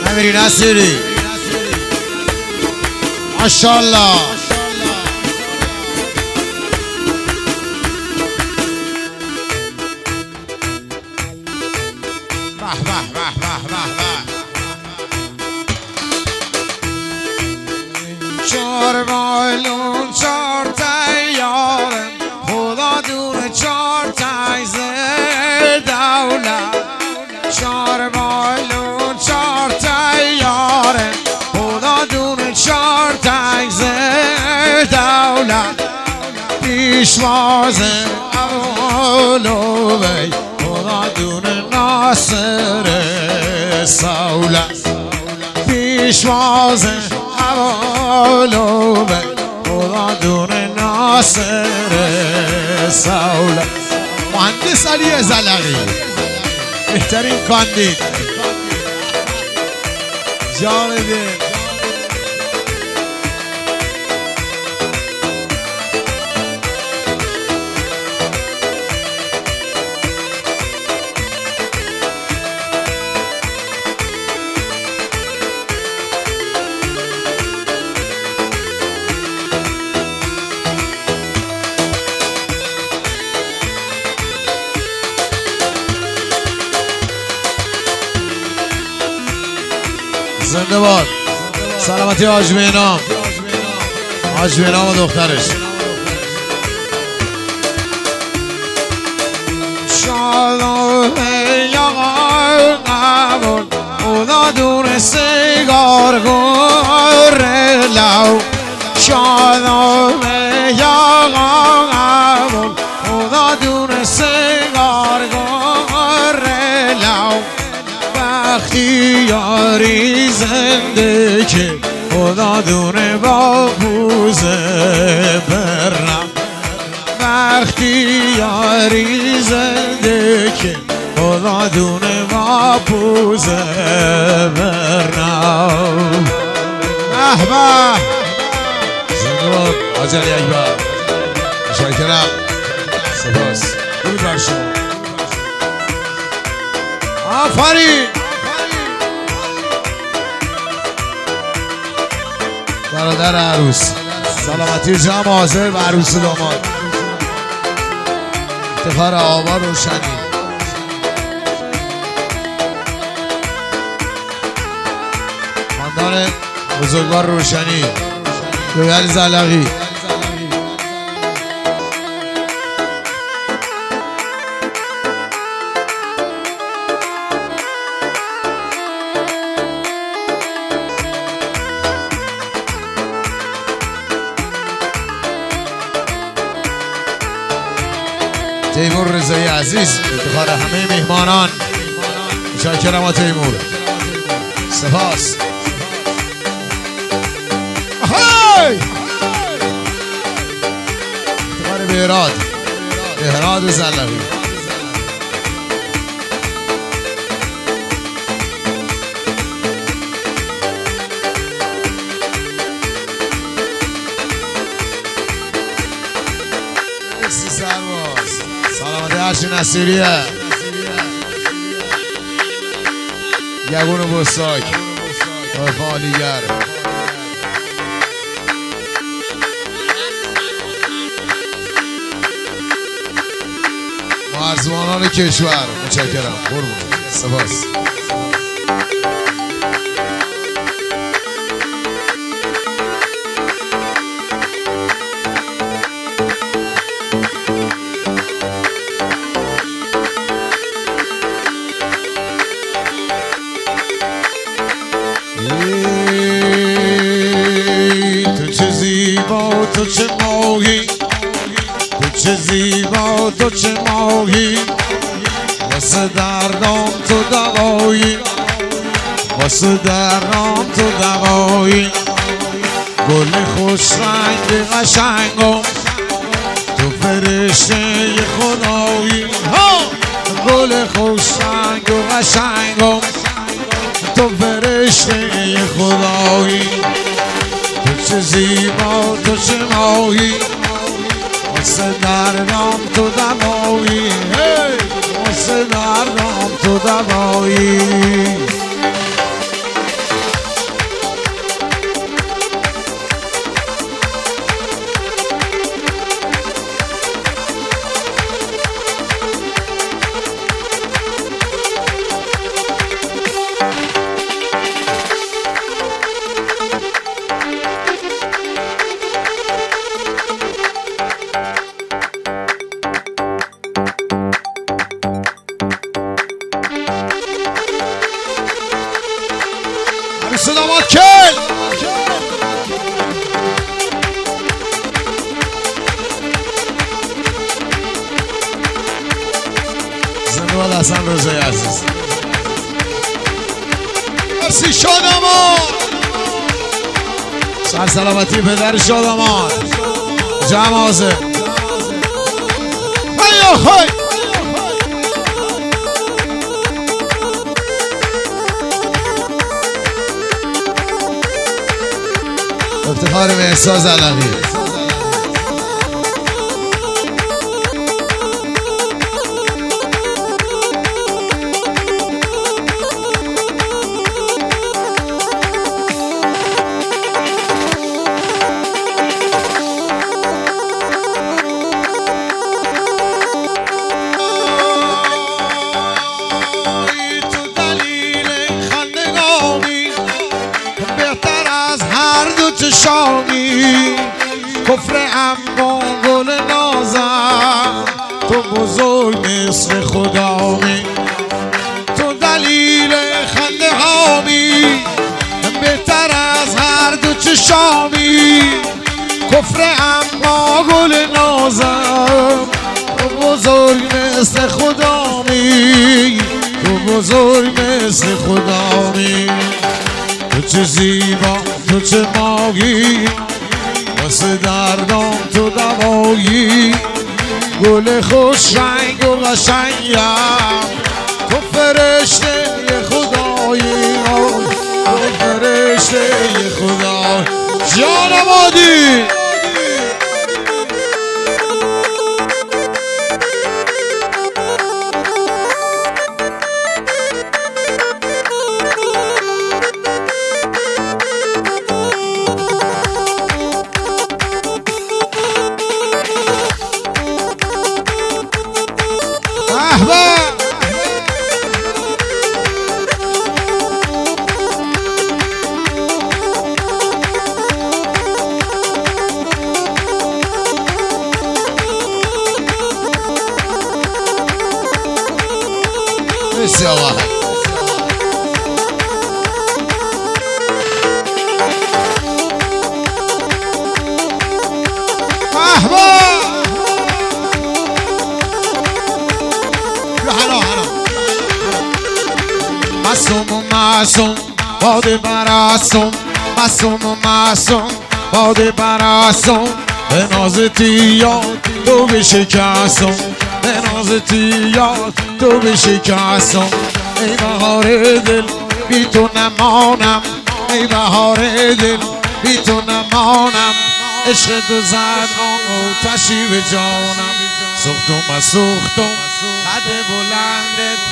امیری نصیری ماشاءالله. چار بالون چار تیارم خدا دونه چار تیز دولت. چار بالون چار تیارم خدا دونه چار تیز دولت. پیشواز اولو بی خدا دونه ناصر سولت. پیشواز اولو بی خدا دونه ناصر سولت. مهندس علی زلقی بهترین کاندید جان دل. زنده باد. سلامتی حاج بینام، حاج بینام و دخترش. شادم یاغا قبول خدا دون سیگار گره لو. شادم یاغا قبول خدا دون سیگار گره لو. وقتی یاری زنده که خدا دونه با پوزه برم. وقتی یاری زنده که خدا دونه با پوزه برم. احبه زنده باد حاج علی اکبر. متشکرم. سپاس. درود بر شما. آفرین. برادر عروس سلامتی جمع حاضر و عروس داماد. افتخار آقا روشنی. خاندان بزرگوار روشنی علی زلقی. تیمور رضایی عزیز افتخار همه مهمانان. متشکرم تیمور. سپاس. افتخار بهراد زلقی. سلامتی هرچی نصیریه یگون و بستاک فعالیگر. مرزبانان کشور متشکرم. قربون. سپاس. تو چه ماهی، تو چه زیبا، تو چه ماهی. واسه دردام تو دوایی، واسه دردام تو دوایی. گل خوش رنگ قشنگم تو فرشته خدایی. گل خوش رنگ و قشنگم تو فرشته خدایی. تو چه زیبا، تو چه ماهی. واسه دردام تو دوایی، واسه دردام تو دوایی. داماد کل زنده باد حسن روزای عزیز مرسی شادمان سر سلامتی پدر شادمان جمازه هیا خواهی افتخار مهساز علقی شامی کفر اما گل نازم تو بزرگ مثل خدامی تو دلیل خنده هامی بهتر از هر دو چشامی کفر اما گل نازم تو بزرگ مثل خدامی تو بزرگ مثل خدامی تو چه زیبا تو چه ماهی واسه دردام تو دوایی گل خوش رنگ و قشنگم تو فرشته خدایی تو فرشته خدایی جان آبادی مرسی آقا معصوم و معصوم باده براسوم معصوم و معصوم باده براسوم به نازتی یاد تو بشکستم به نازتی یاد تو بشکستم ای بهار دل بی تو نمانم ای بهار دل بی تو نمانم عشق تو زد آتشی به جانم سوختم و سوختم قد بلندت